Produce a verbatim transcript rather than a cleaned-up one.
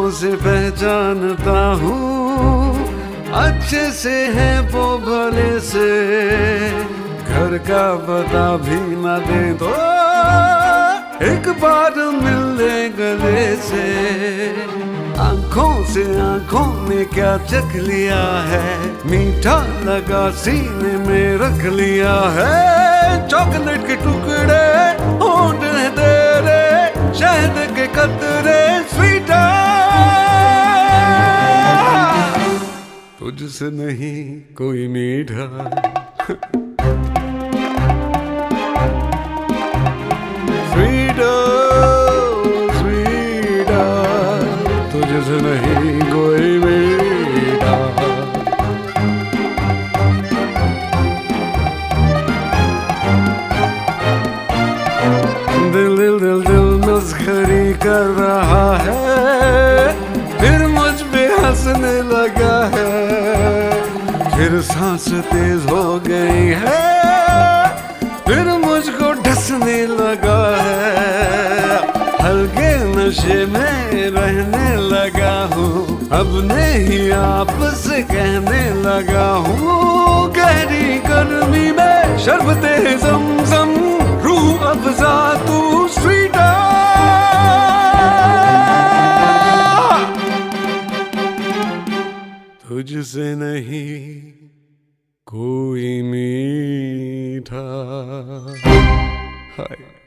आंखों से पहचानता हूँ, अच्छे से है वो भले से। घर का पता भी न दे तो एक बार मिल ले गले से। आंखों से आंखों में क्या चख लिया है, मीठा लगा सीने में रख लिया है। चॉकलेट के टुकड़े होंठ है तेरे, शहद के कतरे स्वीटा। तुझसे नहीं कोई मीठा स्वीटा स्वीटा, तुझसे नहीं कोई मीठा। दिल दिल दिल दिल मस्खरी कर रहा है, फिर मुझ पे हंसने लगा है। फिर सांस तेज हो गई है, फिर मुझको ढसने लगा है। हल्के नशे में रहने लगा हूँ, अपने ही आप से कहने लगा हूँ। गहरी गर्मी में शरबते ज़म-ज़म, रूह अफ़ज़ा तू स्वीटा। तुझसे नहीं कोई मीठा। हाय